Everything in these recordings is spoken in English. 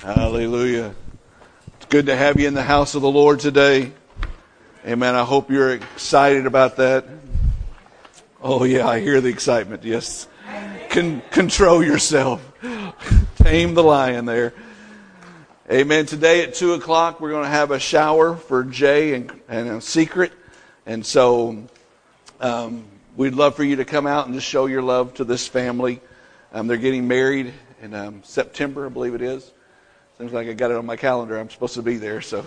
Hallelujah. It's good to have you in the house of the Lord today. Amen. I hope you're excited about that. Oh yeah, I hear the excitement. Yes. Control yourself. Tame the lion there. Amen. Today at 2 o'clock, we're going to have a shower for Jay and a secret. And so we'd love for you to come out and just show your love to this family. They're getting married in September, I believe it is. Seems like I got it on my calendar. I'm supposed to be there, so.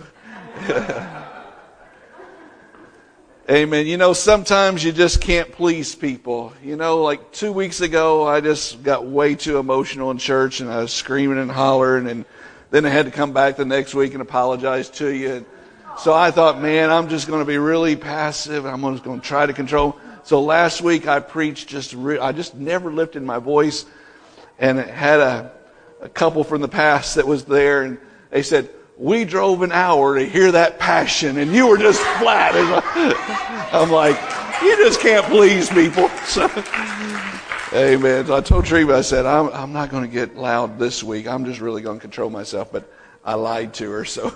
Amen. You know, sometimes you just can't please people. You know, like 2 weeks ago, I just got way too emotional in church, and I was screaming and hollering, and then I had to come back the next week and apologize to you. And so I thought, man, I'm just going to be really passive. I'm just going to try to control. So last week I preached I just never lifted my voice, and it had a couple from the past that was there, and they said, we drove an hour to hear that passion, and you were just flat. I'm like, you just can't please people. So, amen. So I told Treva, I said, I'm not going to get loud this week. I'm just really going to control myself. But I lied to her, so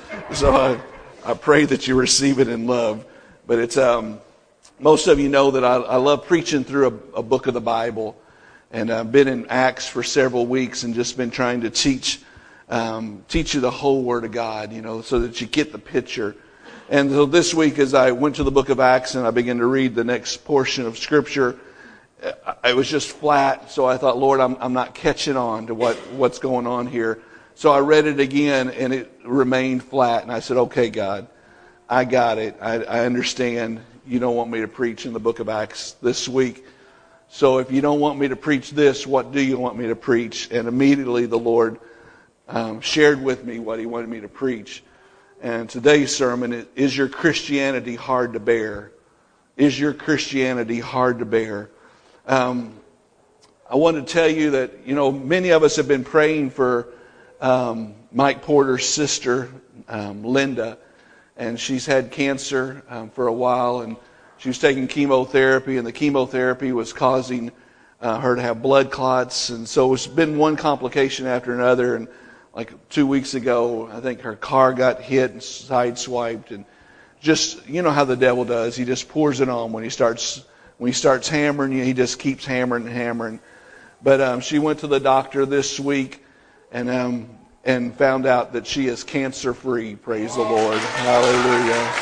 I pray that you receive it in love. But it's most of you know that I love preaching through a book of the Bible. And I've been in Acts for several weeks and just been trying to teach you the whole Word of God, you know, so that you get the picture. And so this week, as I went to the book of Acts and I began to read the next portion of Scripture, it was just flat. So I thought, Lord, I'm not catching on to what's going on here. So I read it again, and it remained flat. And I said, okay, God, I got it. I understand you don't want me to preach in the book of Acts this week. So if you don't want me to preach this, what do you want me to preach? And immediately the Lord shared with me what He wanted me to preach. And today's sermon is your Christianity hard to bear? Is your Christianity hard to bear? I want to tell you that, you know, many of us have been praying for Mike Porter's sister, Linda, and she's had cancer for a while, and she was taking chemotherapy, and the chemotherapy was causing her to have blood clots. And so it's been one complication after another. And like 2 weeks ago, I think her car got hit and sideswiped. And just, you know how the devil does. He just pours it on when he starts hammering you. He just keeps hammering and hammering. But she went to the doctor this week and found out that she is cancer-free. Praise the Lord. Hallelujah.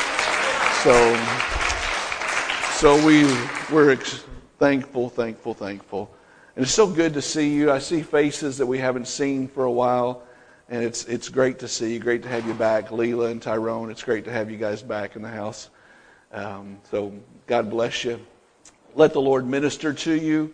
So we're thankful. And it's so good to see you. I see faces that we haven't seen for a while, and it's great to see you. Great to have you back, Leela and Tyrone. It's great to have you guys back in the house. So God bless you. Let the Lord minister to you.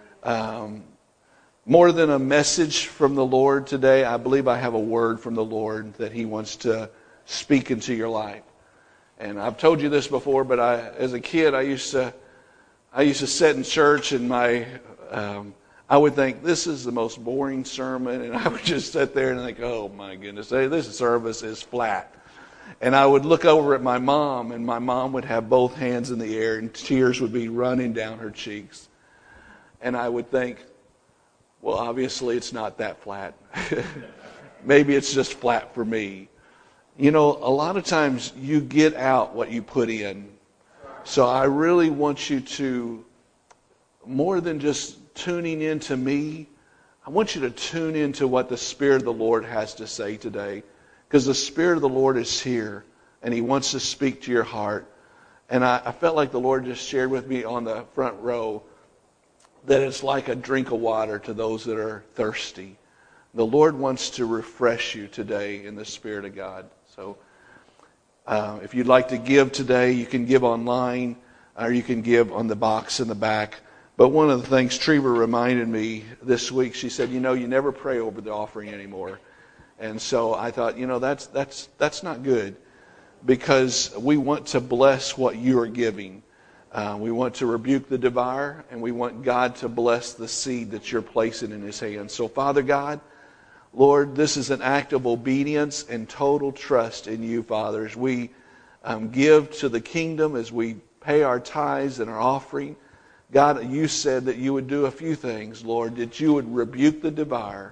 More than a message from the Lord today, I believe I have a word from the Lord that He wants to speak into your life. And I've told you this before, but as a kid, I used to sit in church, and I would think, this is the most boring sermon, and I would just sit there and think, oh my goodness, this service is flat. And I would look over at my mom, and my mom would have both hands in the air, and tears would be running down her cheeks. And I would think, well, obviously it's not that flat. Maybe it's just flat for me. You know, a lot of times you get out what you put in. So I really want you to, more than just tuning into me, I want you to tune into what the Spirit of the Lord has to say today. Because the Spirit of the Lord is here, and He wants to speak to your heart. And I felt like the Lord just shared with me on the front row that it's like a drink of water to those that are thirsty. The Lord wants to refresh you today in the Spirit of God. So if you'd like to give today, you can give online, or you can give on the box in the back. But one of the things Treva reminded me this week, she said, you know, you never pray over the offering anymore. And so I thought, you know, that's not good, because we want to bless what you are giving. We want to rebuke the devourer, and we want God to bless the seed that you're placing in His hands. So Father God, Lord, this is an act of obedience and total trust in you, Father, as we give to the kingdom, as we pay our tithes and our offering. God, you said that you would do a few things, Lord, that you would rebuke the devourer,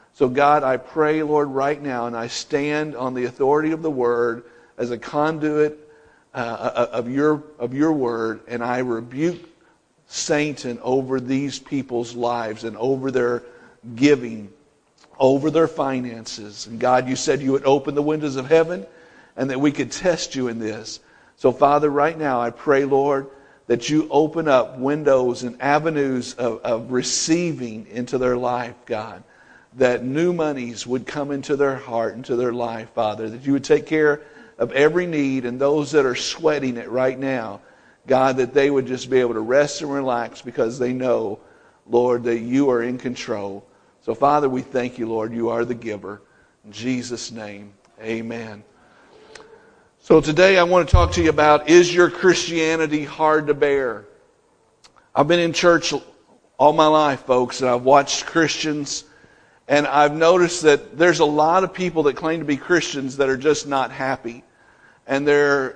So God, I pray, Lord, right now, and I stand on the authority of the Word as a conduit of your Word, and I rebuke Satan over these people's lives and over their giving, over their finances. And God, you said you would open the windows of heaven and that we could test you in this. So Father, right now I pray, Lord, that you open up windows and avenues of receiving into their life, God. That new monies would come into their heart, into their life, Father. That you would take care of every need, and those that are sweating it right now, God, that they would just be able to rest and relax because they know, Lord, that you are in control. So Father, we thank you, Lord. You are the giver. In Jesus' name, amen. So today I want to talk to you about, is your Christianity hard to bear? I've been in church all my life, folks, and I've watched Christians, and I've noticed that there's a lot of people that claim to be Christians that are just not happy. And they're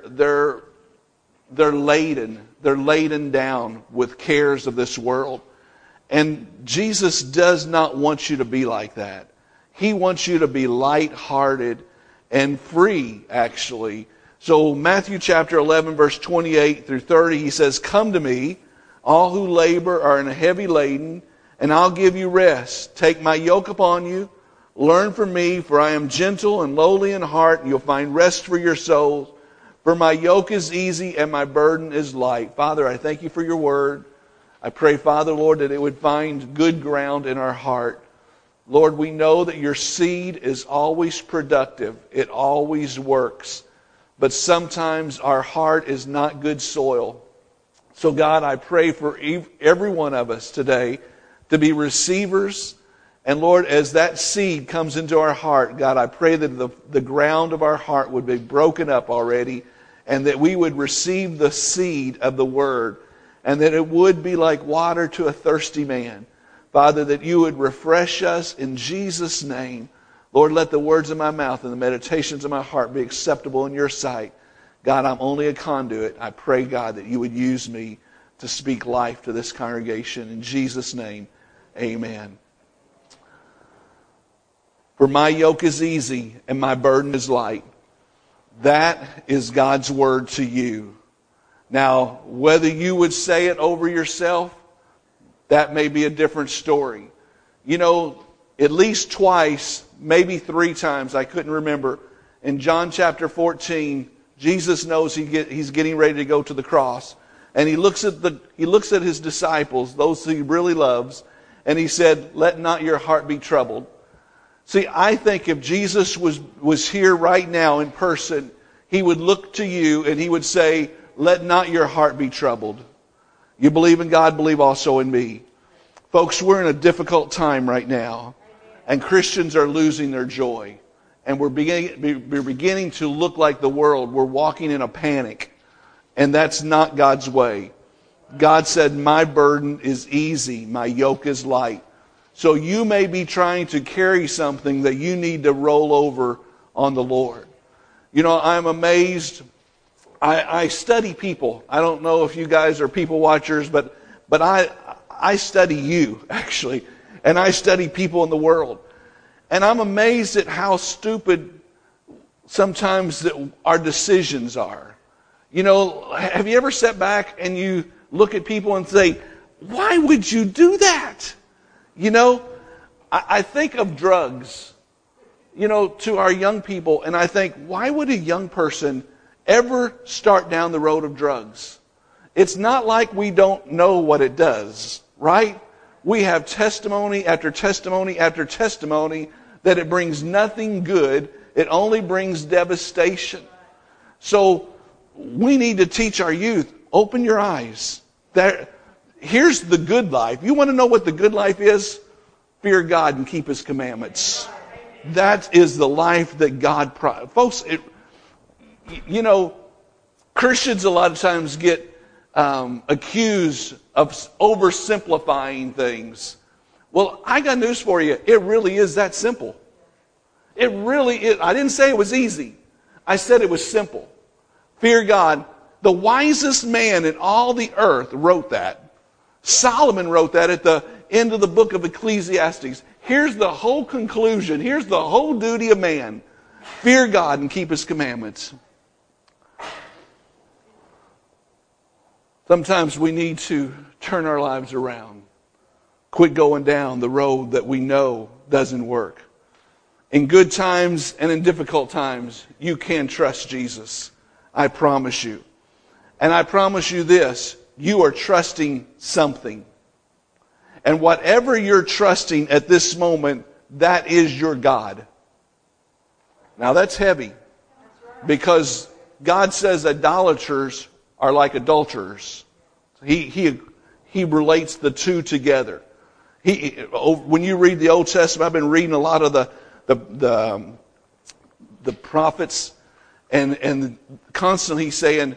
laden down with cares of this world. And Jesus does not want you to be like that. He wants you to be lighthearted and free, actually. So Matthew chapter 11, verse 28 through 30, he says, "Come to me, all who labor are and heavy laden, and I'll give you rest. Take my yoke upon you. Learn from me, for I am gentle and lowly in heart, and you'll find rest for your souls. For my yoke is easy and my burden is light." Father, I thank you for your word. I pray, Father, Lord, that it would find good ground in our heart. Lord, we know that your seed is always productive. It always works. But sometimes our heart is not good soil. So God, I pray for every one of us today to be receivers. And Lord, as that seed comes into our heart, God, I pray that the ground of our heart would be broken up already, and that we would receive the seed of the Word, and that it would be like water to a thirsty man. Father, that you would refresh us in Jesus' name. Lord, let the words of my mouth and the meditations of my heart be acceptable in your sight. God, I'm only a conduit. I pray, God, that you would use me to speak life to this congregation. In Jesus' name, amen. For my yoke is easy and my burden is light. That is God's word to you. Now, whether you would say it over yourself, that may be a different story. You know, at least twice, maybe 3 times, I couldn't remember, in John chapter 14, Jesus knows he's getting ready to go to the cross. And he looks at his disciples, those he really loves, and he said, "Let not your heart be troubled." See, I think if Jesus was here right now in person, he would look to you and he would say, "Let not your heart be troubled. You believe in God, believe also in me." Folks, we're in a difficult time right now, and Christians are losing their joy. And we're beginning to look like the world. We're walking in a panic, and that's not God's way. God said, "My burden is easy, my yoke is light." So you may be trying to carry something that you need to roll over on the Lord. You know, I'm amazed. I study people. I don't know if you guys are people watchers, but I study you, actually. And I study people in the world. And I'm amazed at how stupid sometimes that our decisions are. You know, have you ever sat back and you look at people and say, "Why would you do that?" You know, I think of drugs, you know, to our young people, and I think, why would a young person ever start down the road of drugs? It's not like we don't know what it does, right? We have testimony after testimony after testimony that it brings nothing good. It only brings devastation. So we need to teach our youth, open your eyes. Here's the good life. You want to know what the good life is? Fear God and keep His commandments. That is the life that God... Folks, you know, Christians a lot of times get accused of oversimplifying things. Well, I got news for you. It really is that simple. It really is. I didn't say it was easy. I said it was simple. Fear God. The wisest man in all the earth wrote that. Solomon wrote that at the end of the book of Ecclesiastes. Here's the whole conclusion. Here's the whole duty of man. Fear God and keep His commandments. Sometimes we need to turn our lives around. Quit going down the road that we know doesn't work. In good times and in difficult times, you can trust Jesus. I promise you. And I promise you this, you are trusting something. And whatever you're trusting at this moment, that is your God. Now that's heavy. Because God says idolaters are like adulterers. He relates the two together. When you read the Old Testament, I've been reading a lot of the prophets, and constantly saying,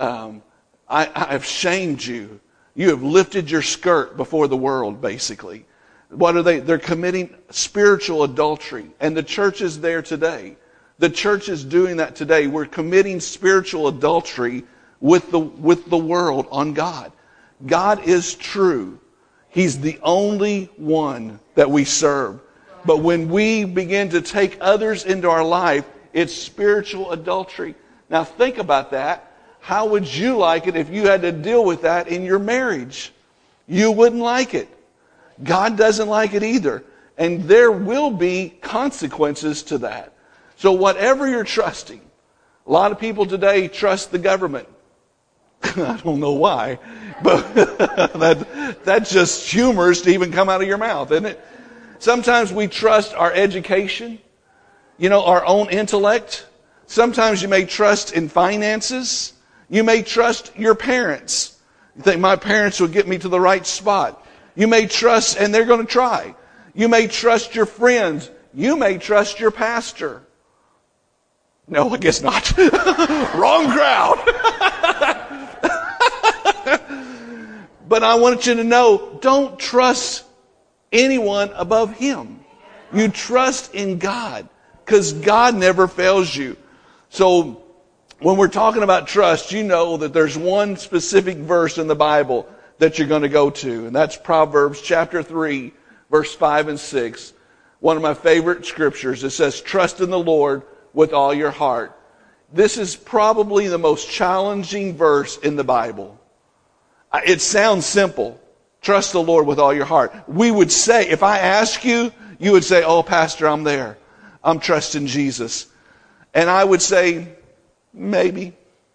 I've shamed you. You have lifted your skirt before the world, basically. What are they? They're committing spiritual adultery. And the church is there today. The church is doing that today. We're committing spiritual adultery with the world on God. God is true. He's the only one that we serve. But when we begin to take others into our life, it's spiritual adultery. Now think about that. How would you like it if you had to deal with that in your marriage? You wouldn't like it. God doesn't like it either. And there will be consequences to that. So whatever you're trusting, a lot of people today trust the government. I don't know why, but that's just humorous to even come out of your mouth, isn't it? Sometimes we trust our education, our own intellect. Sometimes you may trust in finances. You may trust your parents. You think, my parents will get me to the right spot. You may trust, and they're going to try. You may trust your friends. You may trust your pastor. No, I guess not. Wrong crowd. But I want you to know, don't trust anyone above Him. You trust in God, because God never fails you. So when we're talking about trust, you know that there's one specific verse in the Bible that you're going to go to, and that's Proverbs chapter 3, verse 5 and 6. One of my favorite scriptures. It says, trust in the Lord with all your heart. This is probably the most challenging verse in the Bible. It sounds simple. Trust the Lord with all your heart. We would say, if I ask you, you would say, oh, Pastor, I'm there. I'm trusting Jesus. And I would say, maybe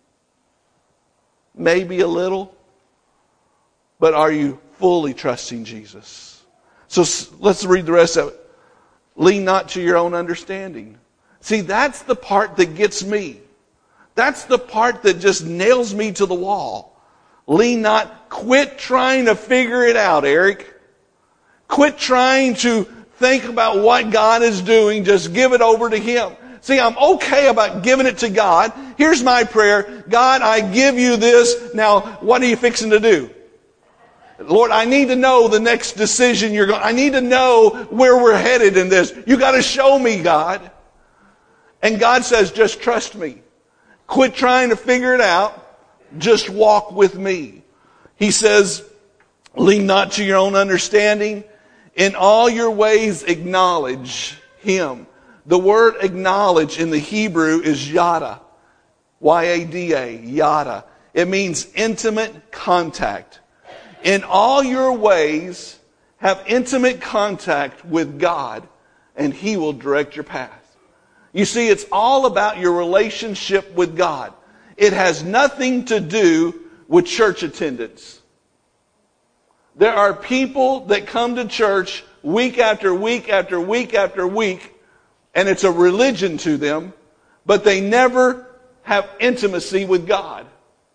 a little. But are you fully trusting Jesus? So let's read the rest of it. Lean not to your own understanding. See, that's the part that gets me. That's the part that just nails me to the wall. Lean not. Quit trying to figure it out, Eric. Quit trying to think about what God is doing. Just give it over to Him. See, I'm okay about giving it to God. Here's my prayer. God, I give you this. Now, what are you fixing to do? Lord, I need to know the next decision you're going. I need to know where we're headed in this. You got to show me, God. And God says, just trust me. Quit trying to figure it out. Just walk with me. He says, lean not to your own understanding. In all your ways acknowledge Him. The word acknowledge in the Hebrew is yada. Y-A-D-A, yada. It means intimate contact. In all your ways, have intimate contact with God, and He will direct your path. You see, it's all about your relationship with God. It has nothing to do with church attendance. There are people that come to church week after week after week after week, and it's a religion to them, but they never have intimacy with God.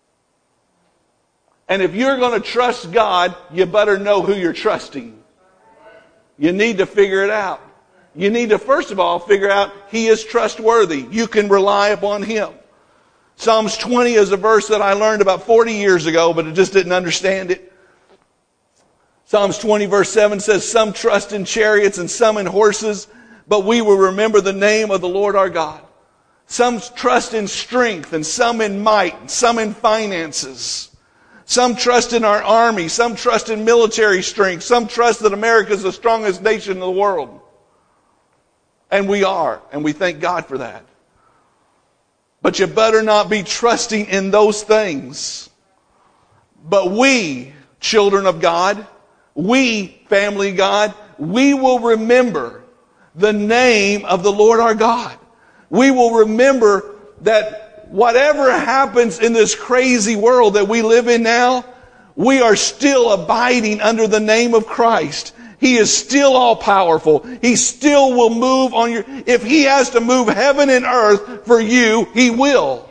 And if you're going to trust God, you better know who you're trusting. You need to figure it out. You need to, first of all, figure out He is trustworthy. You can rely upon Him. Psalms 20 is a verse that I learned about 40 years ago, but I just didn't understand it. Psalms 20 verse 7 says, some trust in chariots and some in horses, but we will remember the name of the Lord our God. Some trust in strength and some in might, and some in finances. Some trust in our army. Some trust in military strength. Some trust that America is the strongest nation in the world. And we are. And we thank God for that. But you better not be trusting in those things. But we, children of God, we, family of God, we will remember the name of the Lord our God. We will remember that whatever happens in this crazy world that we live in now, we are still abiding under the name of Christ. He is still all powerful. He still will move on your... If He has to move heaven and earth for you, He will.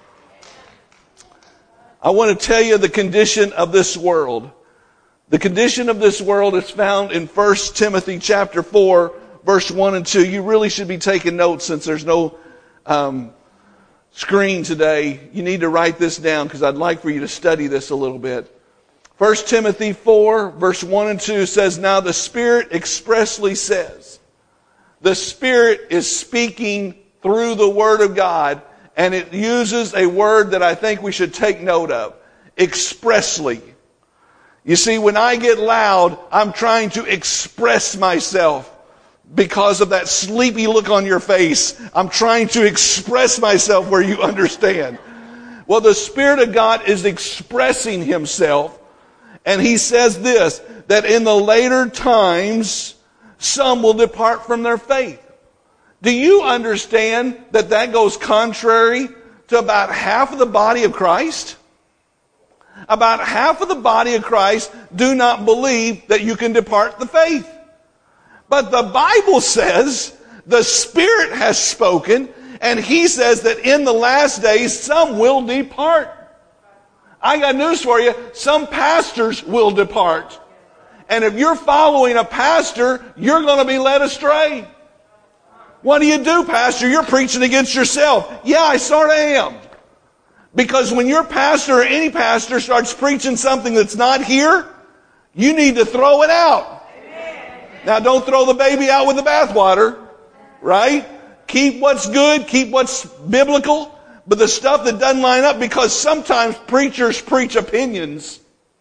I want to tell you the condition of this world. The condition of this world is found in 1 Timothy chapter 4, verse 1 and 2. You really should be taking notes since there's no screen today. You need to write this down because I'd like for you to study this a little bit. 1 Timothy 4, verse 1 and 2 says, "Now the Spirit expressly says," the Spirit is speaking through the Word of God, and it uses a word that I think we should take note of. Expressly. You see, when I get loud, I'm trying to express myself. Because of that sleepy look on your face, I'm trying to express myself where you understand. Well, the Spirit of God is expressing Himself. And He says this, that in the later times, some will depart from their faith. Do you understand that that goes contrary to about half of the body of Christ? About half of the body of Christ do not believe that you can depart the faith. But the Bible says the Spirit has spoken, and He says that in the last days some will depart. I got news for you. Some pastors will depart. And if you're following a pastor, you're going to be led astray. What do you do, pastor? You're preaching against yourself. Yeah, I sort of am. Because when your pastor or any pastor starts preaching something that's not here, you need to throw it out. Now, don't throw the baby out with the bathwater, right? Keep what's good, keep what's biblical, but the stuff that doesn't line up, because sometimes preachers preach opinions.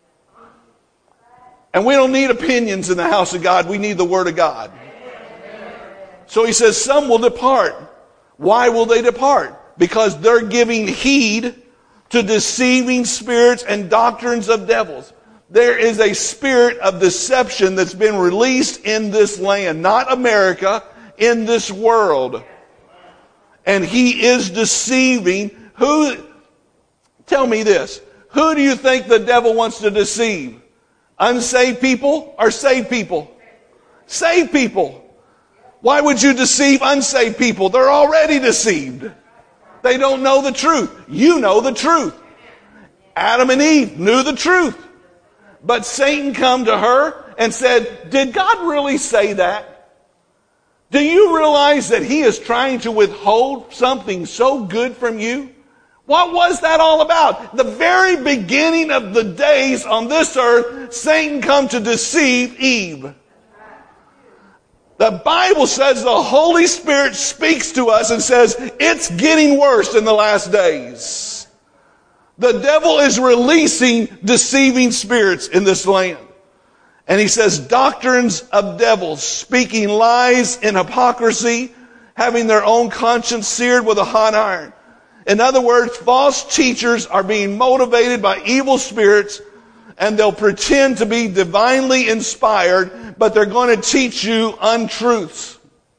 And we don't need opinions in the house of God. We need the Word of God. So He says some will depart. Why will they depart? Because they're giving heed to deceiving spirits and doctrines of devils. There is a spirit of deception that's been released in this land, not America, in this world. And he is deceiving. Who? Tell me this. Who do you think the devil wants to deceive? Unsaved people or saved people? Saved people. Why would you deceive unsaved people? They're already deceived. They don't know the truth. You know the truth. Adam and Eve knew the truth. But Satan come to her and said, did God really say that? Do you realize that he is trying to withhold something so good from you? What was that all about? The very beginning of the days on this earth, Satan come to deceive Eve. The Bible says the Holy Spirit speaks to us and says, it's getting worse in the last days. The devil is releasing deceiving spirits in this land. And he says doctrines of devils, speaking lies and hypocrisy, having their own conscience seared with a hot iron. In other words, false teachers are being motivated by evil spirits, and they'll pretend to be divinely inspired, but they're going to teach you untruths.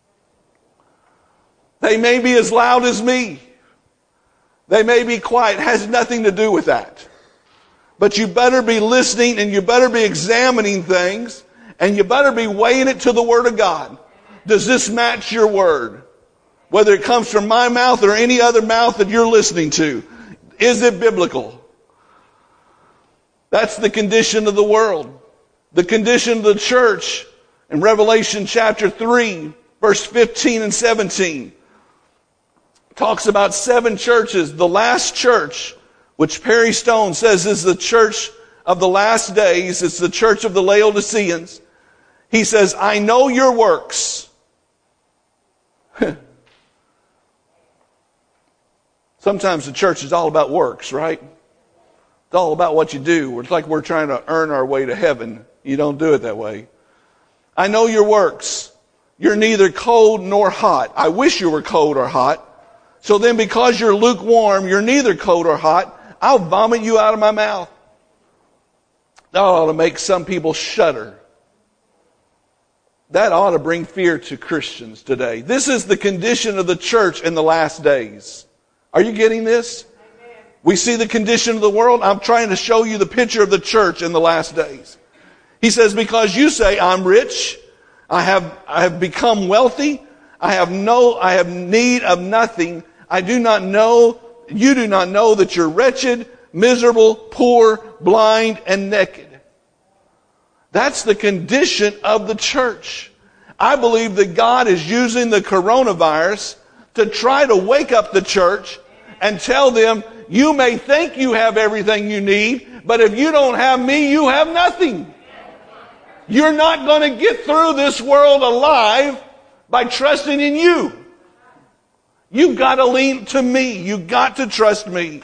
They may be as loud as me. They may be quiet. It has nothing to do with that. But you better be listening, and you better be examining things, and you better be weighing it to the Word of God. Does this match your word? Whether it comes from my mouth or any other mouth that you're listening to. Is it biblical? That's the condition of the world. The condition of the church in Revelation chapter 3, verse 15 and 17. Talks about 7 churches. The last church, which Perry Stone says is the church of the last days. It's the church of the Laodiceans. He says, I know your works. Sometimes the church is all about works, right? It's all about what you do. It's like we're trying to earn our way to heaven. You don't do it that way. I know your works. You're neither cold nor hot. I wish you were cold or hot. So then because you're lukewarm, you're neither cold or hot, I'll vomit you out of my mouth. That ought to make some people shudder. That ought to bring fear to Christians today. This is the condition of the church in the last days. Are you getting this? Amen. We see the condition of the world. I'm trying to show you the picture of the church in the last days. He says, because you say, I'm rich, I have become wealthy, I have need of nothing, you do not know that you're wretched, miserable, poor, blind, and naked. That's the condition of the church. I believe that God is using the coronavirus to try to wake up the church and tell them, you may think you have everything you need, but if you don't have me, you have nothing. You're not going to get through this world alive by trusting in you. You've got to lean to me. You've got to trust me.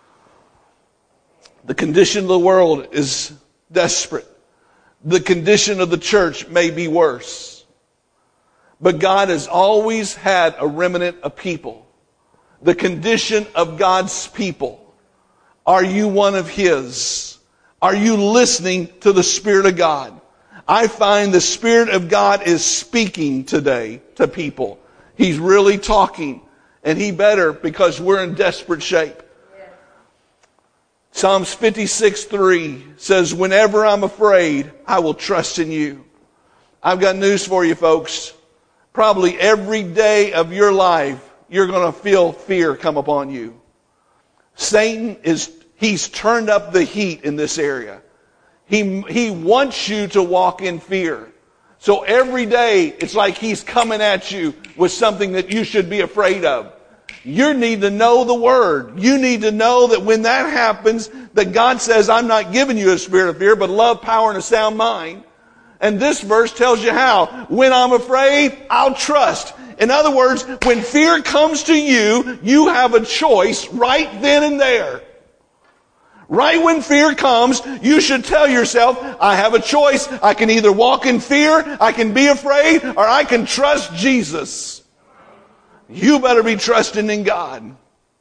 The condition of the world is desperate. The condition of the church may be worse. But God has always had a remnant of people. The condition of God's people. Are you one of His? Are you listening to the Spirit of God? I find the Spirit of God is speaking today to people. He's really talking. And He better, because we're in desperate shape. Psalms 56:3 says, whenever I'm afraid, I will trust in you. I've got news for you, folks. Probably every day of your life, you're going to feel fear come upon you. Satan he's turned up the heat in this area. He wants you to walk in fear. So every day, it's like he's coming at you with something that you should be afraid of. You need to know the Word. You need to know that when that happens, that God says, I'm not giving you a spirit of fear, but love, power, and a sound mind. And this verse tells you how. When I'm afraid, I'll trust. In other words, when fear comes to you, you have a choice right then and there. Right when fear comes, you should tell yourself, I have a choice. I can either walk in fear, I can be afraid, or I can trust Jesus. You better be trusting in God.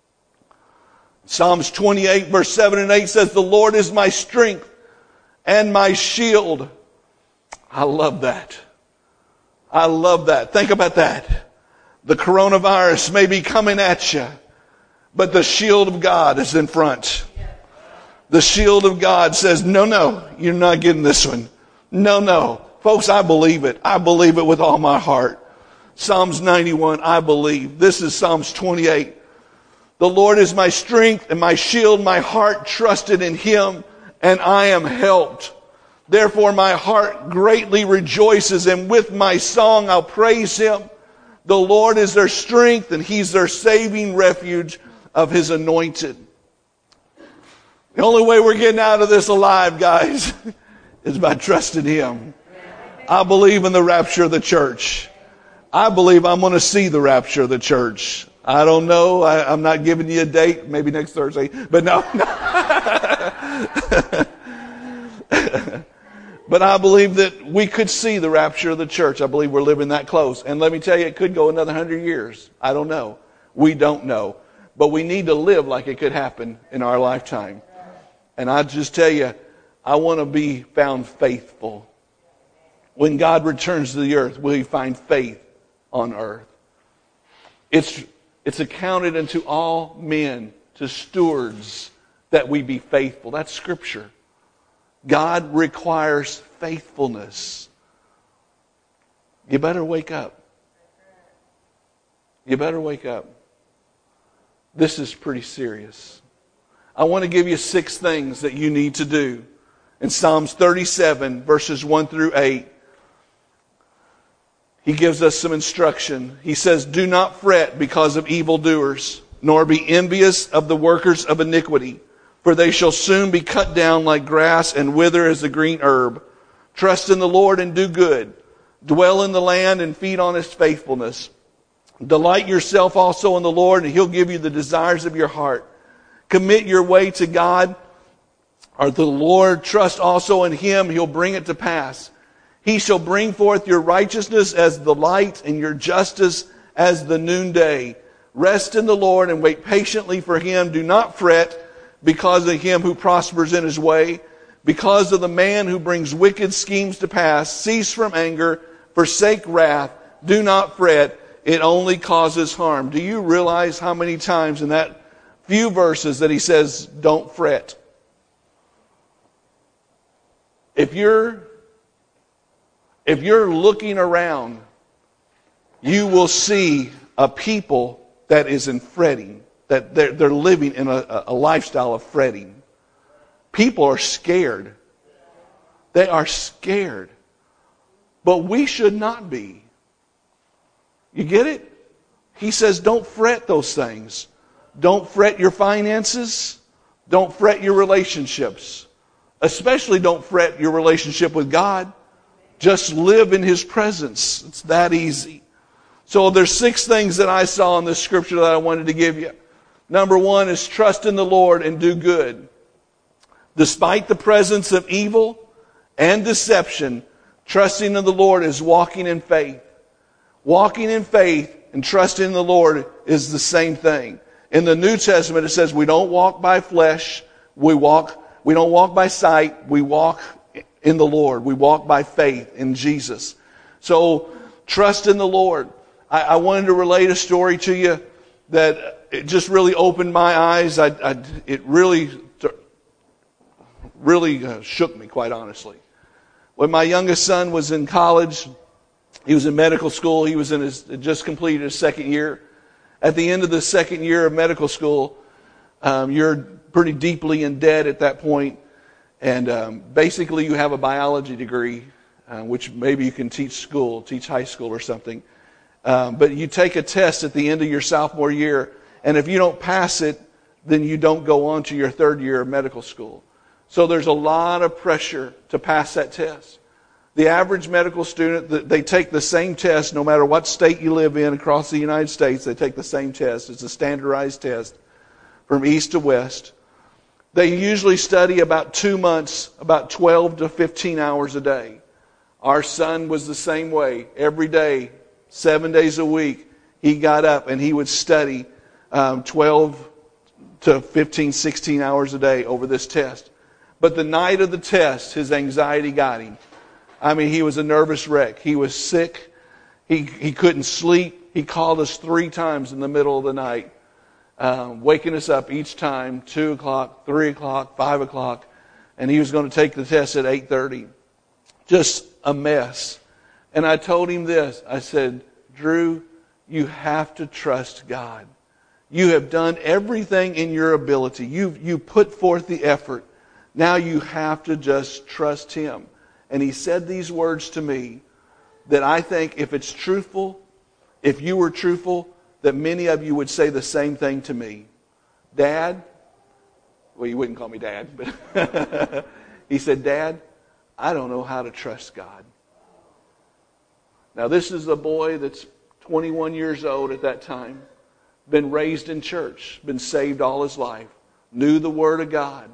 Psalms 28 verse 7 and 8 says, the Lord is my strength and my shield. I love that. I love that. Think about that. The coronavirus may be coming at you, but the shield of God is in front. The shield of God says, no, you're not getting this one. No. Folks, I believe it. I believe it with all my heart. Psalms 91, I believe. This is Psalms 28. The Lord is my strength and my shield. My heart trusted in Him, and I am helped. Therefore my heart greatly rejoices, and with my song I'll praise Him. The Lord is their strength, and He's their saving refuge of His anointed. The only way we're getting out of this alive, guys, is by trusting Him. I believe in the rapture of the church. I believe I'm going to see the rapture of the church. I don't know. I'm not giving you a date. Maybe next Thursday. But no. But I believe that we could see the rapture of the church. I believe we're living that close. And let me tell you, it could go another 100 years. I don't know. We don't know. But we need to live like it could happen in our lifetime. And I just tell you, I want to be found faithful. When God returns to the earth, will He find faith on earth? It's accounted unto all men, to stewards, that we be faithful. That's Scripture. God requires faithfulness. You better wake up. You better wake up. This is pretty serious. I want to give you 6 things that you need to do. In Psalms 37, verses 1 through 8, He gives us some instruction. He says, do not fret because of evildoers, nor be envious of the workers of iniquity, for they shall soon be cut down like grass and wither as the green herb. Trust in the Lord and do good. Dwell in the land and feed on His faithfulness. Delight yourself also in the Lord, and He'll give you the desires of your heart. Commit your way to God, or the Lord, trust also in Him, He'll bring it to pass. He shall bring forth your righteousness as the light and your justice as the noonday. Rest in the Lord and wait patiently for Him. Do not fret because of him who prospers in his way, because of the man who brings wicked schemes to pass. Cease from anger, forsake wrath. Do not fret. It only causes harm. Do you realize how many times in that few verses that he says, don't fret? If you're looking around, you will see a people that is in fretting, that they're living in a lifestyle of fretting. People are scared. They are scared. But we should not be. You get it? He says, don't fret those things. Don't fret your finances. Don't fret your relationships. Especially don't fret your relationship with God. Just live in His presence. It's that easy. So there's 6 things that I saw in this scripture that I wanted to give you. Number 1 is trust in the Lord and do good. Despite the presence of evil and deception, trusting in the Lord is walking in faith. Walking in faith and trusting in the Lord is the same thing. In the New Testament, it says we don't walk by flesh. We don't walk by sight. We walk in the Lord. We walk by faith in Jesus. So trust in the Lord. I wanted to relate a story to you that it just really opened my eyes. It really shook me, quite honestly. When my youngest son was in college, he was in medical school. He was just completed his 2nd year. At the end of the 2nd year of medical school, you're pretty deeply in debt at that point. And basically you have a biology degree, which maybe you can teach high school or something. But you take a test at the end of your sophomore year, and if you don't pass it, then you don't go on to your 3rd year of medical school. So there's a lot of pressure to pass that test. The average medical student, they take the same test no matter what state you live in across the United States. They take the same test. It's a standardized test from east to west. They usually study about 2 months, about 12 to 15 hours a day. Our son was the same way. Every day, 7 days a week, he got up and he would study 12 to 15, 16 hours a day over this test. But the night of the test, his anxiety got him. I mean, he was a nervous wreck. He was sick. He couldn't sleep. He called us 3 times in the middle of the night, waking us up each time, 2 o'clock, 3 o'clock, 5 o'clock, and he was going to take the test at 8:30. Just a mess. And I told him this. I said, Drew, you have to trust God. You have done everything in your ability. You put forth the effort. Now you have to just trust Him. And he said these words to me that I think if it's truthful, if you were truthful, that many of you would say the same thing to me. Dad, well, you wouldn't call me Dad, but he said, Dad, I don't know how to trust God. Now this is a boy that's 21 years old at that time, been raised in church, been saved all his life, knew the Word of God.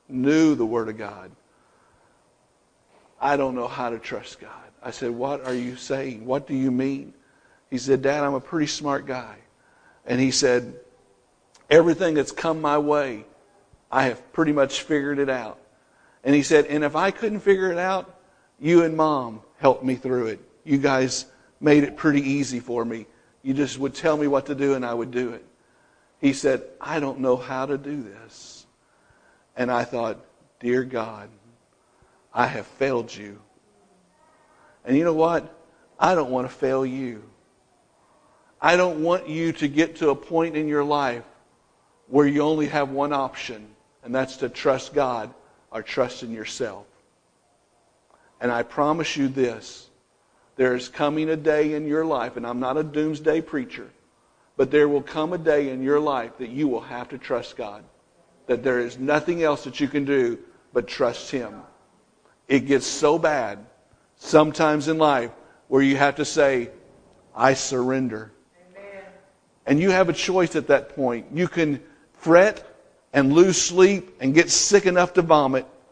I don't know how to trust God. I said, what are you saying? What do you mean? He said, Dad, I'm a pretty smart guy. And he said, everything that's come my way, I have pretty much figured it out. And he said, and if I couldn't figure it out, you and Mom helped me through it. You guys made it pretty easy for me. You just would tell me what to do and I would do it. He said, I don't know how to do this. And I thought, dear God, I have failed you. And you know what? I don't want to fail you. I don't want you to get to a point in your life where you only have one option, and that's to trust God or trust in yourself. And I promise you this, there is coming a day in your life, and I'm not a doomsday preacher, but there will come a day in your life that you will have to trust God. That there is nothing else that you can do but trust Him. It gets so bad sometimes in life where you have to say, I surrender. Amen. And you have a choice at that point. You can fret and lose sleep and get sick enough to vomit,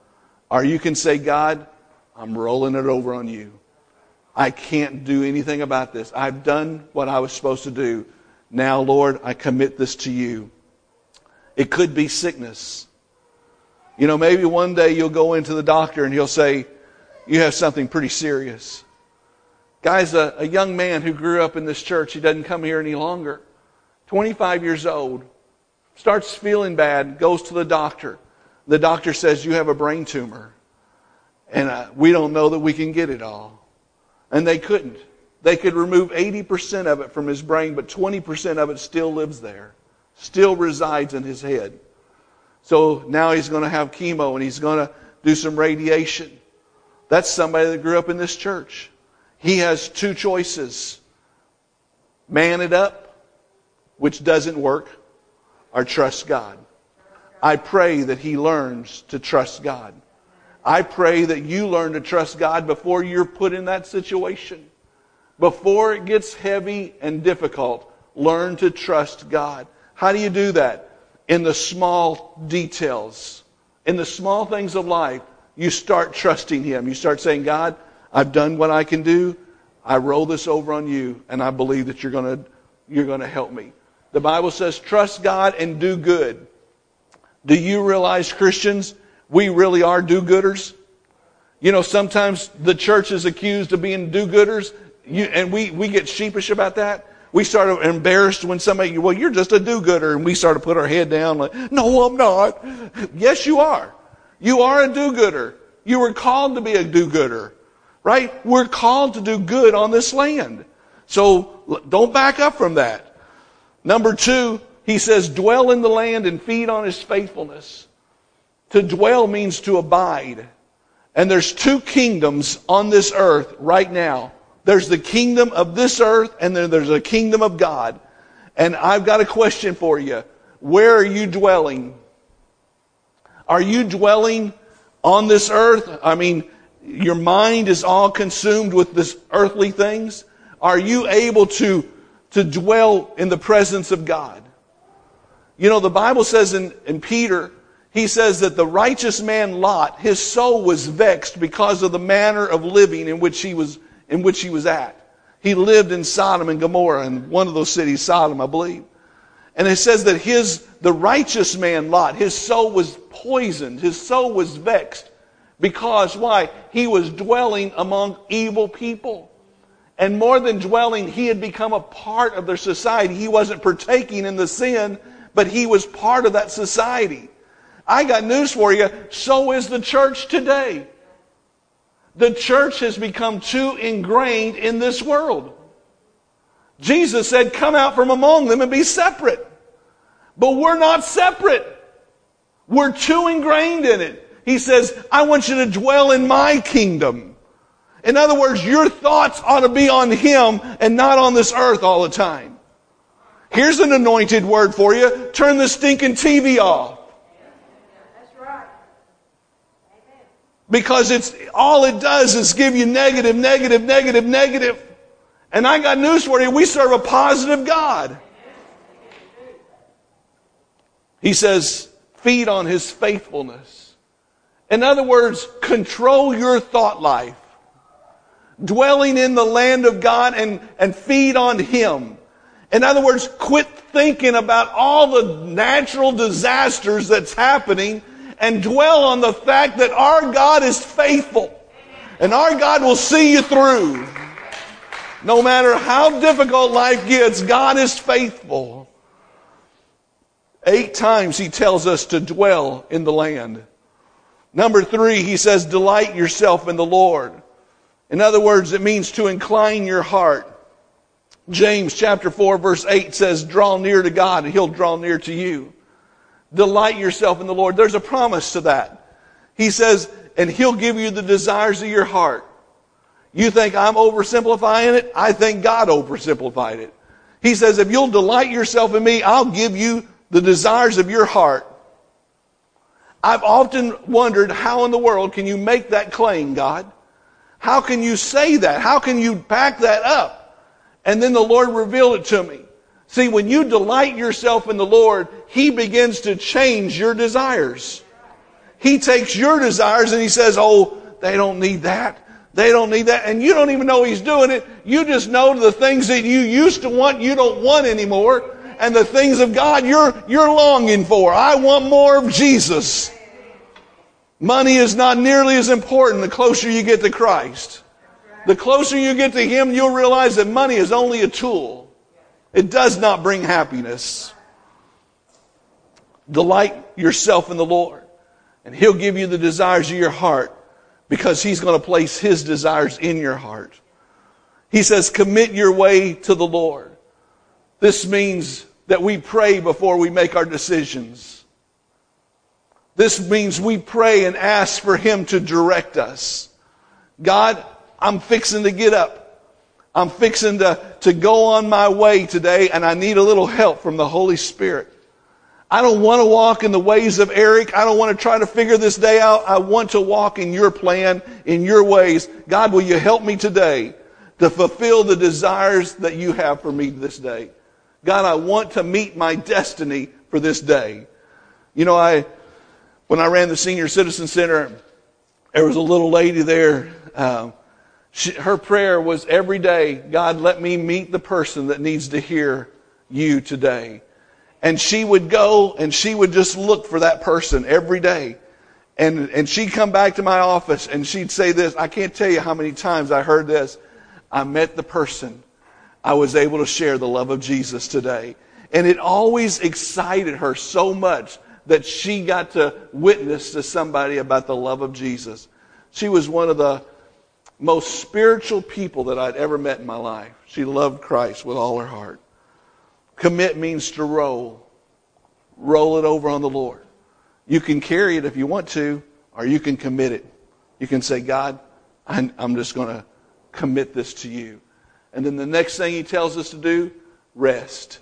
Or you can say, God, I'm rolling it over on you. I can't do anything about this. I've done what I was supposed to do. Now, Lord, I commit this to you. It could be sickness. You know, maybe one day you'll go into the doctor and he'll say, you have something pretty serious. Guys, a young man who grew up in this church, he doesn't come here any longer, 25 years old, starts feeling bad, goes to the doctor. The doctor says, you have a brain tumor. And we don't know that we can get it all. And they couldn't. They could remove 80% of it from his brain, but 20% of it still lives there. Still resides in his head. So now he's going to have chemo and he's going to do some radiation. That's somebody that grew up in this church. He has two choices. Man it up, which doesn't work, or trust God. I pray that he learns to trust God. I pray that you learn to trust God before you're put in that situation. Before it gets heavy and difficult, learn to trust God. How do you do that? In the small details. In the small things of life, you start trusting him. You start saying, God, I've done what I can do. I roll this over on you, and I believe that you're going to help me. The Bible says, trust God and do good. Do you realize, Christians, we really are do-gooders? You know, sometimes the church is accused of being do-gooders, and we get sheepish about that. We start embarrassed when somebody, well, you're just a do-gooder, and we start to put our head down like, no, I'm not. Yes, you are. You are a do-gooder. You were called to be a do-gooder, right? We're called to do good on this land. So don't back up from that. Number 2, he says, dwell in the land and feed on his faithfulness. To dwell means to abide. And there's 2 kingdoms on this earth right now. There's the kingdom of this earth, and then there's a kingdom of God. And I've got a question for you. Where are you dwelling? Are you dwelling on this earth? I mean, your mind is all consumed with this earthly things. Are you able to dwell in the presence of God? You know, the Bible says in Peter, he says that the righteous man Lot, his soul was vexed because of the manner of living in which he was at. He lived in Sodom and Gomorrah, in one of those cities, Sodom, I believe. And it says that the righteous man Lot, his soul was poisoned, his soul was vexed. Because, why? He was dwelling among evil people. And more than dwelling, he had become a part of their society. He wasn't partaking in the sin, but he was part of that society. I got news for you. So is the church today. The church has become too ingrained in this world. Jesus said, come out from among them and be separate. But we're not separate. We're too ingrained in it. He says, I want you to dwell in my kingdom. In other words, your thoughts ought to be on him and not on this earth all the time. Here's an anointed word for you. Turn the stinking TV off. Because all it does is give you negative. And I got news for you. We serve a positive God. He says, feed on his faithfulness. In other words, control your thought life. Dwelling in the land of God and feed on him. In other words, quit thinking about all the natural disasters that's happening and dwell on the fact that our God is faithful. And our God will see you through. No matter how difficult life gets, God is faithful. 8 times he tells us to dwell in the land. Number 3, he says, delight yourself in the Lord. In other words, it means to incline your heart. James chapter 4 verse 8 says, draw near to God and he'll draw near to you. Delight yourself in the Lord. There's a promise to that. He says, and he'll give you the desires of your heart. You think I'm oversimplifying it? I think God oversimplified it. He says, if you'll delight yourself in me, I'll give you the desires of your heart. I've often wondered, how in the world can you make that claim, God? How can you say that? How can you back that up? And then the Lord revealed it to me. See, when you delight yourself in the Lord, he begins to change your desires. He takes your desires and he says, oh, they don't need that. They don't need that. And you don't even know he's doing it. You just know the things that you used to want, you don't want anymore. And the things of God you're longing for. I want more of Jesus. Money is not nearly as important the closer you get to Christ. The closer you get to Him, you'll realize that money is only a tool. It does not bring happiness. Delight yourself in the Lord, and He'll give you the desires of your heart, because He's going to place His desires in your heart. He says, commit your way to the Lord. This means that we pray before we make our decisions. This means we pray and ask for Him to direct us. God, I'm fixing to get up. I'm fixing to go on my way today, and I need a little help from the Holy Spirit. I don't want to walk in the ways of Eric. I don't want to try to figure this day out. I want to walk in your plan, in your ways. God, will you help me today to fulfill the desires that you have for me this day? God, I want to meet my destiny for this day. You know, when I ran the Senior Citizen Center, there was a little lady there. Her prayer was every day, God, let me meet the person that needs to hear you today. And she would go and she would just look for that person every day. And she'd come back to my office and she'd say this. I can't tell you how many times I heard this. I met the person. I was able to share the love of Jesus today. And it always excited her so much that she got to witness to somebody about the love of Jesus. She was one of the most spiritual people that I'd ever met in my life. She loved Christ with all her heart. Commit means to roll. Roll it over on the Lord. You can carry it if you want to, or you can commit it. You can say, God, I'm just going to commit this to you. And then the next thing He tells us to do, rest.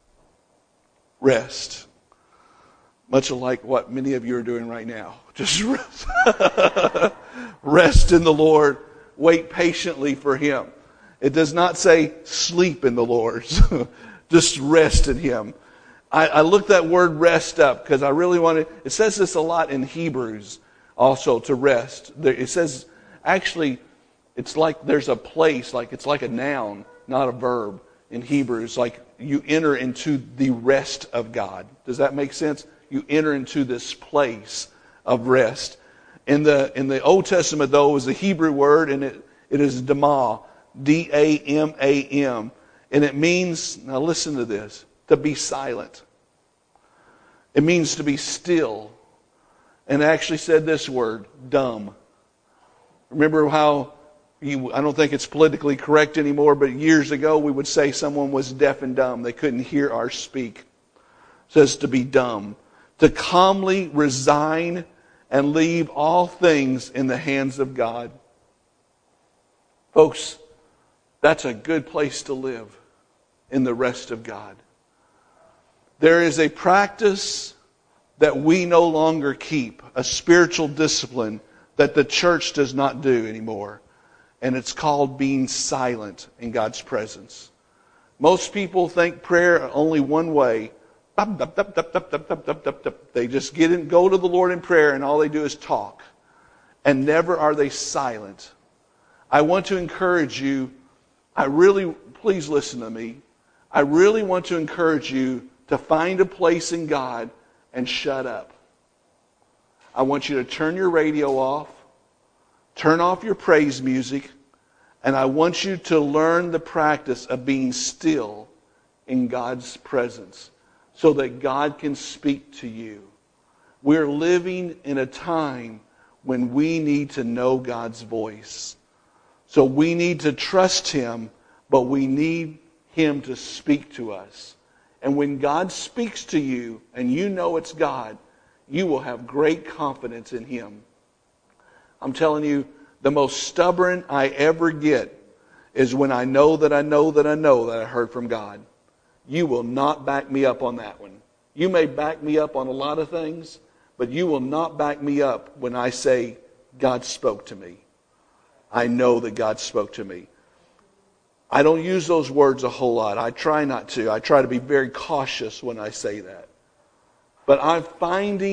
Rest. Much like what many of you are doing right now. Just rest. Rest in the Lord. Wait patiently for Him. It does not say sleep in the Lord. Just rest in Him. I looked that word rest up because I really wanted. It says this a lot in Hebrews also, to rest. It says, actually, it's like there's a place, like it's like a noun, not a verb in Hebrews. Like you enter into the rest of God. Does that make sense? You enter into this place of rest. In the Old Testament, though, it was a Hebrew word, and it is damah, D-A-M-A-M. And it means, now listen to this, to be silent. It means to be still. And it actually said this word, dumb. Remember how, I don't think it's politically correct anymore, but years ago we would say someone was deaf and dumb. They couldn't hear or speak. It says to be dumb. To calmly resign and leave all things in the hands of God. Folks, that's a good place to live, in the rest of God. There is a practice that we no longer keep, a spiritual discipline that the church does not do anymore. And it's called being silent in God's presence. Most people think prayer only one way. They just go to the Lord in prayer and all they do is talk. And never are they silent. I want to encourage you, please listen to me. I really want to encourage you to find a place in God and shut up. I want you to turn your radio off, turn off your praise music, and I want you to learn the practice of being still in God's presence so that God can speak to you. We're living in a time when we need to know God's voice. So we need to trust Him, but we need Him to speak to us. And when God speaks to you and you know it's God, you will have great confidence in Him. I'm telling you, the most stubborn I ever get is when I know that I know that I know that I heard from God. You will not back me up on that one. You may back me up on a lot of things, but you will not back me up when I say, God spoke to me. I know that God spoke to me. I don't use those words a whole lot. I try not to. I try to be very cautious when I say that. But I'm finding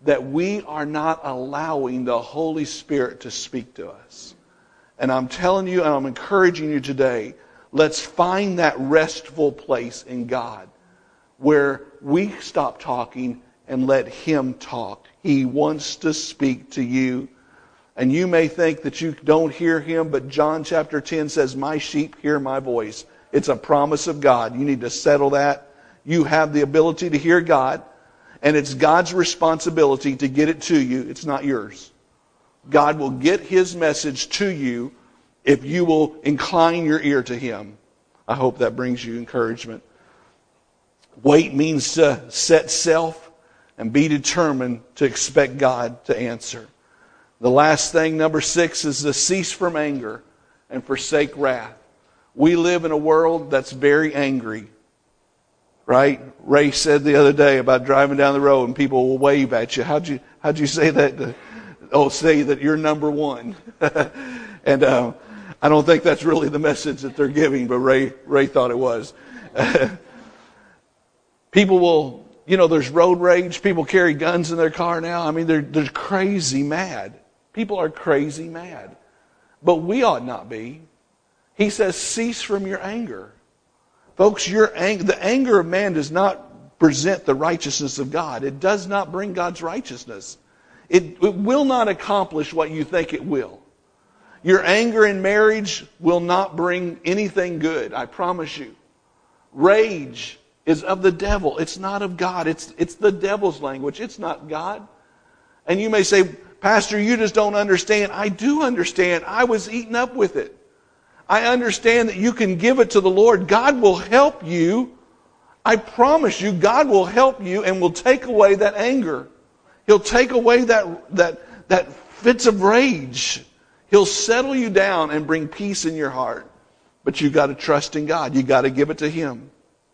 that we are not allowing the Holy Spirit to speak to us. And I'm telling you, and I'm encouraging you today, let's find that restful place in God where we stop talking and let Him talk. He wants to speak to you. And you may think that you don't hear Him, but John chapter 10 says, my sheep hear my voice. It's a promise of God. You need to settle that. You have the ability to hear God, and it's God's responsibility to get it to you. It's not yours. God will get His message to you if you will incline your ear to Him. I hope that brings you encouragement. Wait means to set self and be determined to expect God to answer. The last thing, number 6, is to cease from anger and forsake wrath. We live in a world that's very angry. Right? Ray said the other day about driving down the road and people will wave at you. How'd you say that? Say that you're number one. And I don't think that's really the message that they're giving, but Ray thought it was. People will, there's road rage. People carry guns in their car now. I mean, they're crazy mad. People are crazy mad. But we ought not be. He says, cease from your anger. Folks, the anger of man does not present the righteousness of God. It does not bring God's righteousness. It will not accomplish what you think it will. Your anger in marriage will not bring anything good, I promise you. Rage is of the devil. It's not of God. It's the devil's language. It's not God. And you may say, Pastor, you just don't understand. I do understand. I was eaten up with it. I understand that you can give it to the Lord. God will help you. I promise you, God will help you and will take away that anger. He'll take away that fits of rage. He'll settle you down and bring peace in your heart. But you've got to trust in God. You've got to give it to Him.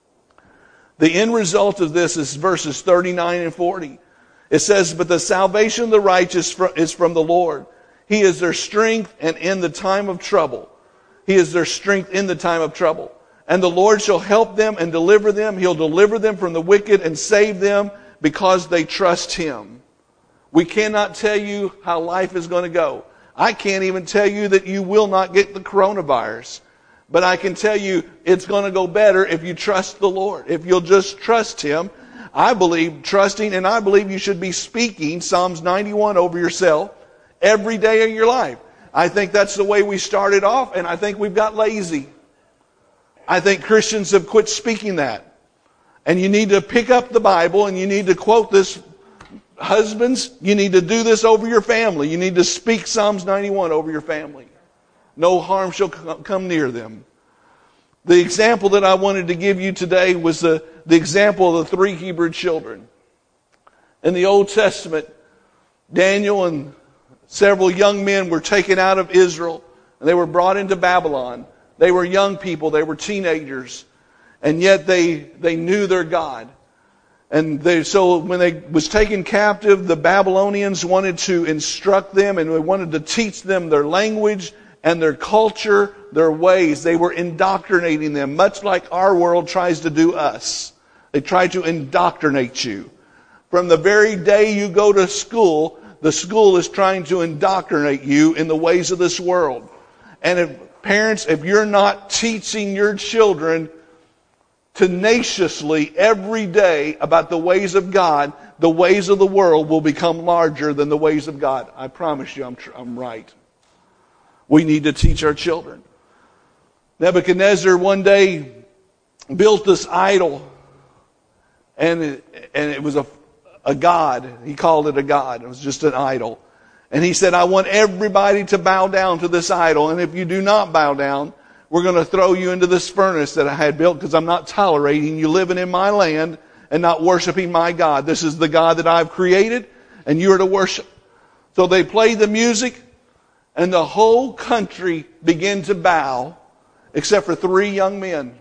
The end result of this is verses 39 and 40. It says, but the salvation of the righteous is from the Lord. He is their strength and in the time of trouble. He is their strength in the time of trouble. And the Lord shall help them and deliver them. He'll deliver them from the wicked and save them because they trust Him. We cannot tell you how life is going to go. I can't even tell you that you will not get the coronavirus. But I can tell you it's going to go better if you trust the Lord. If you'll just trust Him. I believe trusting, and I believe you should be speaking Psalms 91 over yourself every day of your life. I think that's the way we started off, and I think we've got lazy. I think Christians have quit speaking that. And you need to pick up the Bible, and you need to quote this. Husbands, you need to do this over your family. You need to speak Psalms 91 over your family. No harm shall come near them. The example that I wanted to give you today was the example of the 3 Hebrew children. In the Old Testament, Daniel and several young men were taken out of Israel, and they were brought into Babylon. They were young people. They were teenagers. And yet they knew their God. And so when they was taken captive, the Babylonians wanted to instruct them, and they wanted to teach them their language and their culture, their ways. They were indoctrinating them, much like our world tries to do us. They try to indoctrinate you. From the very day you go to school, the school is trying to indoctrinate you in the ways of this world. And parents, if you're not teaching your children tenaciously every day about the ways of God, the ways of the world will become larger than the ways of God. I promise you, I'm right. We need to teach our children. Nebuchadnezzar one day built this idol, and it was a god. He called it a god. It was just an idol. And he said, I want everybody to bow down to this idol, and if you do not bow down, we're going to throw you into this furnace that I had built because I'm not tolerating you living in my land and not worshiping my God. This is the God that I've created, and you are to worship. So they played the music, and the whole country began to bow, except for 3 young men.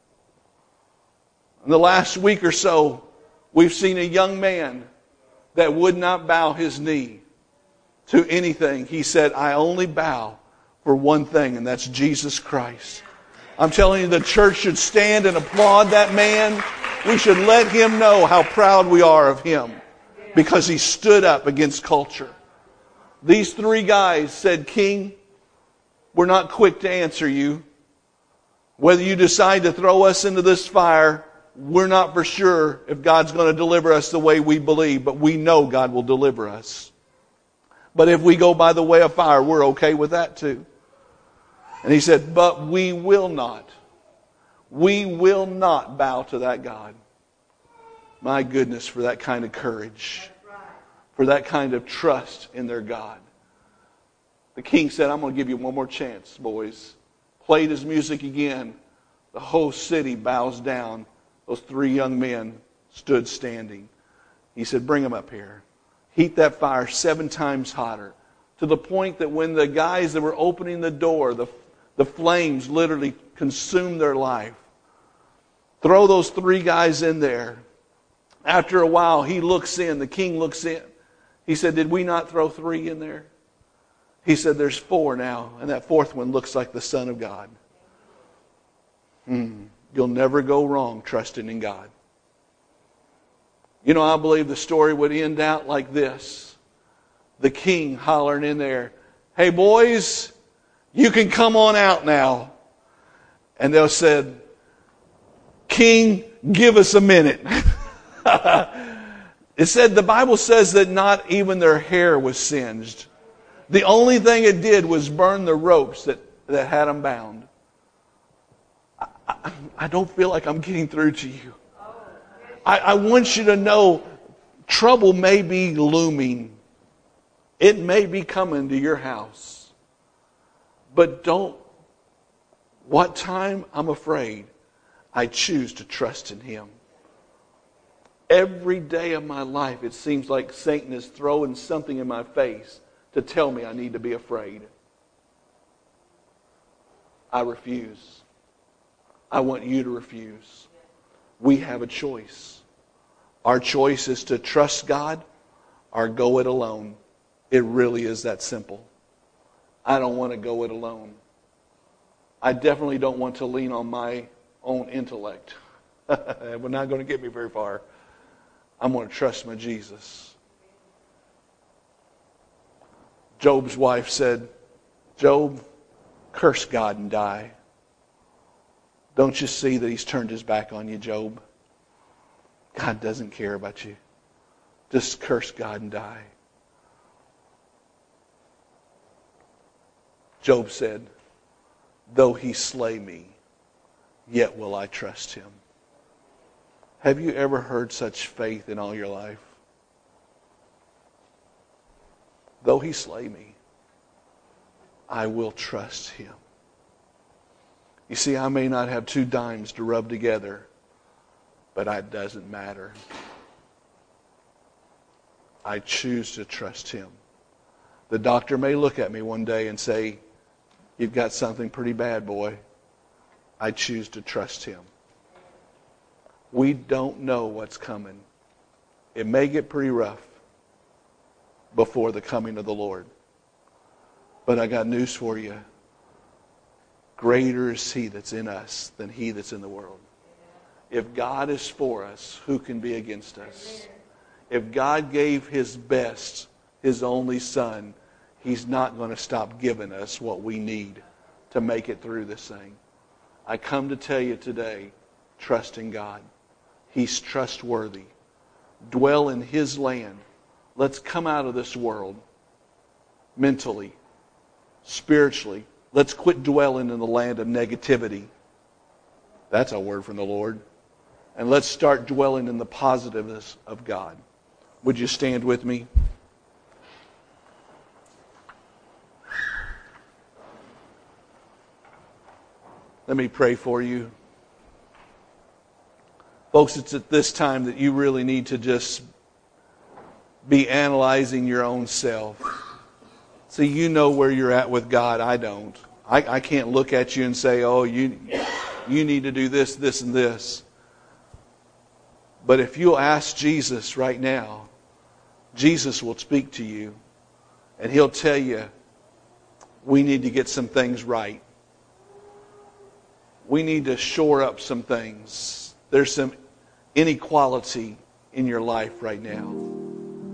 In the last week or so, we've seen a young man that would not bow his knee to anything. He said, I only bow for one thing, and that's Jesus Christ. I'm telling you, the church should stand and applaud that man. We should let him know how proud we are of him. because he stood up against culture. These three guys said, King, we're not quick to answer you. Whether you decide to throw us into this fire, we're not for sure if God's going to deliver us the way we believe, but we know God will deliver us. But if we go by the way of fire, we're okay with that too. And he said, but we will not. We will not bow to that God. My goodness, for that kind of courage. For that kind of trust in their God. The king said, I'm going to give you one more chance, boys. Played his music again. The whole city bows down. Those three young men stood standing. He said, bring them up here. Heat that fire 7 times hotter. To the point that when the guys that were opening the door, the flames literally consumed their life. Throw those 3 guys in there. After a while, he looks in. The king looks in. He said, did we not throw 3 in there? He said, there's 4 now. And that 4th one looks like the Son of God. You'll never go wrong trusting in God. You know, I believe the story would end out like this. The king hollering in there, hey boys, you can come on out now. And they said, King, give us a minute. It said, the Bible says that not even their hair was singed. The only thing it did was burn the ropes that had them bound. I don't feel like I'm getting through to you. I want you to know trouble may be looming. It may be coming to your house. But what time I'm afraid, I choose to trust in Him. Every day of my life, it seems like Satan is throwing something in my face to tell me I need to be afraid. I refuse. I want you to refuse. We have a choice. Our choice is to trust God or go it alone. It really is that simple. I don't want to go it alone. I definitely don't want to lean on my own intellect. We're not going to get me very far. I'm going to trust my Jesus. Job's wife said, Job, curse God and die. Don't you see that He's turned His back on you, Job? God doesn't care about you. Just curse God and die. Job said, though He slay me, yet will I trust Him. Have you ever heard such faith in all your life? Though He slay me, I will trust Him. You see, I may not have 2 dimes to rub together, but it doesn't matter. I choose to trust Him. The doctor may look at me one day and say, you've got something pretty bad, boy. I choose to trust Him. We don't know what's coming. It may get pretty rough before the coming of the Lord. But I got news for you. Greater is He that's in us than he that's in the world. If God is for us, who can be against us? If God gave His best, His only Son, He's not going to stop giving us what we need to make it through this thing. I come to tell you today, trust in God. He's trustworthy. Dwell in His land. Let's come out of this world mentally, spiritually. Let's quit dwelling in the land of negativity. That's a word from the Lord. And let's start dwelling in the positiveness of God. Would you stand with me? Let me pray for you. Folks, it's at this time that you really need to just be analyzing your own self. See, you know where you're at with God. I don't. I can't look at you and say, oh, you need to do this, this, and this. But if you'll ask Jesus right now, Jesus will speak to you. And He'll tell you, we need to get some things right. We need to shore up some things. There's some inequality in your life right now.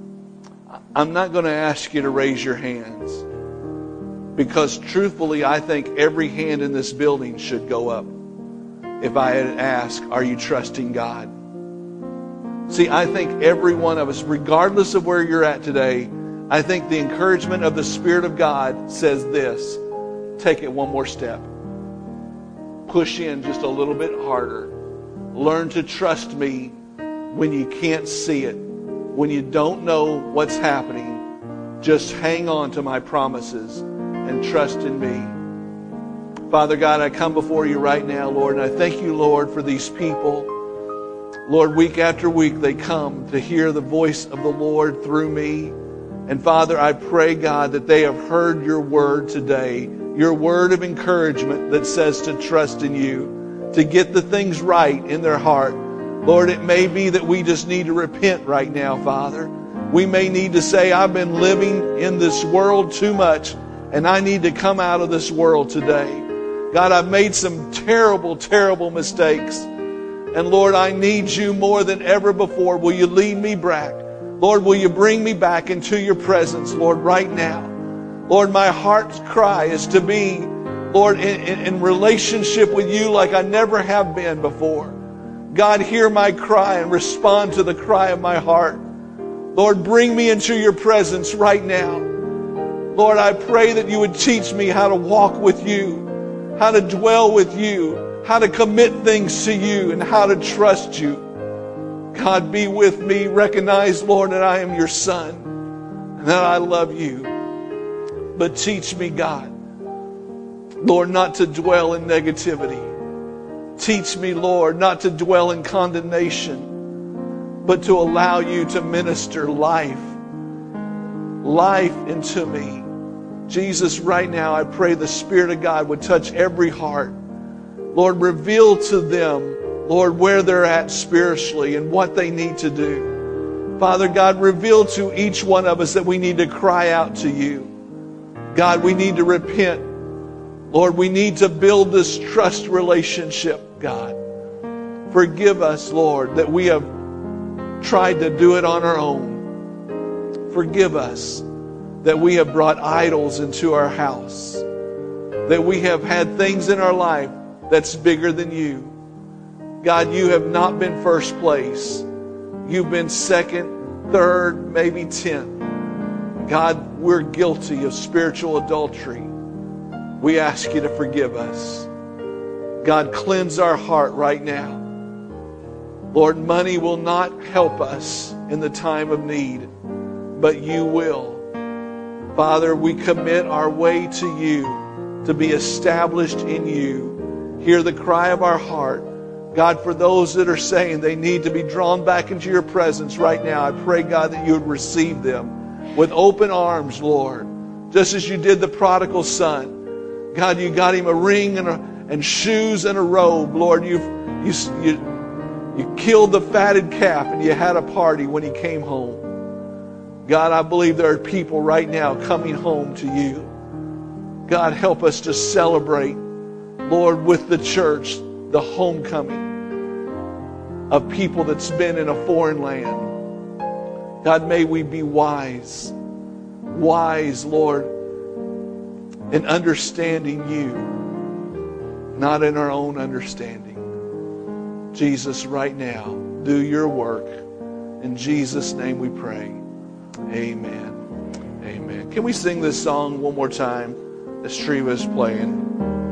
I'm not going to ask you to raise your hands, because truthfully, I think every hand in this building should go up if I had asked, are you trusting God? See, I think every one of us, regardless of where you're at today, I think the encouragement of the Spirit of God says this: take it one more step. Push in just a little bit harder. Learn to trust me when you can't see it, when you don't know what's happening. Just hang on to my promises and trust in me. Father God, I come before you right now, Lord, and I thank you, Lord, for these people. Lord, week after week they come to hear the voice of the Lord through me. And Father, I pray, God, that they have heard your word today, your word of encouragement that says to trust in you, to get the things right in their heart. Lord, it may be that we just need to repent right now, Father. We may need to say, I've been living in this world too much, and I need to come out of this world today. God, I've made some terrible, terrible mistakes. And Lord, I need you more than ever before. Will you lead me back? Lord, will you bring me back into your presence, Lord, right now? Lord, my heart's cry is to be, Lord, in relationship with you like I never have been before. God, hear my cry and respond to the cry of my heart. Lord, bring me into your presence right now. Lord, I pray that you would teach me how to walk with you, how to dwell with you, how to commit things to you, and how to trust you. God, be with me. Recognize, Lord, that I am your son and that I love you. But teach me, God, Lord, not to dwell in negativity. Teach me, Lord, not to dwell in condemnation, but to allow you to minister life into me. Jesus, right now, I pray the Spirit of God would touch every heart. Lord, reveal to them, Lord, where they're at spiritually and what they need to do. Father God, reveal to each one of us that we need to cry out to you. God, we need to repent. Lord, we need to build this trust relationship, God. Forgive us, Lord, that we have tried to do it on our own. Forgive us that we have brought idols into our house, that we have had things in our life that's bigger than you. God, you have not been first place. You've been second, third, maybe 10th. God, we're guilty of spiritual adultery. We ask you to forgive us. God, cleanse our heart right now. Lord, money will not help us in the time of need, but you will. Father, we commit our way to you to be established in you. Hear the cry of our heart. God, for those that are saying they need to be drawn back into your presence right now, I pray, God, that you would receive them with open arms, Lord, just as you did the prodigal son. God, you got him a ring and shoes and a robe. Lord, you killed the fatted calf and you had a party when he came home. God, I believe there are people right now coming home to you. God, help us to celebrate, Lord, with the church, the homecoming of people that's been in a foreign land. God, may we be wise, Lord, in understanding you, not in our own understanding. Jesus, right now, do your work. In Jesus' name we pray. Amen. Amen. Can we sing this song one more time as Treva is playing?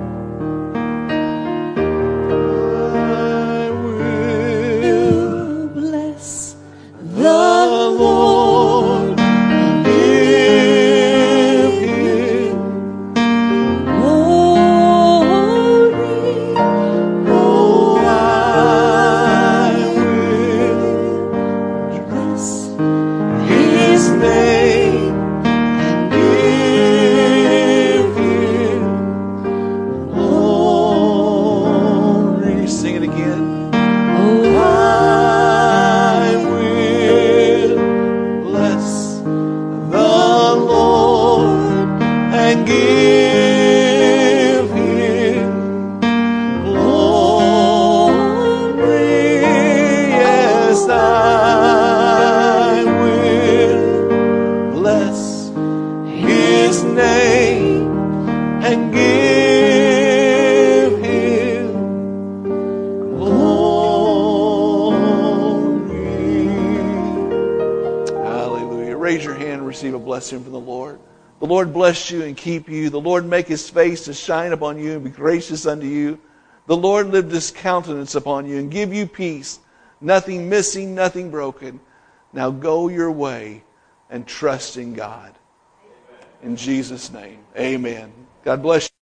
I will bless the Lord and give him glory. Oh, I will bless his name and give him receive a blessing from the Lord. The Lord bless you and keep you. The Lord make His face to shine upon you and be gracious unto you. The Lord lift His countenance upon you and give you peace. Nothing missing, nothing broken. Now go your way and trust in God. In Jesus' name, amen. God bless you.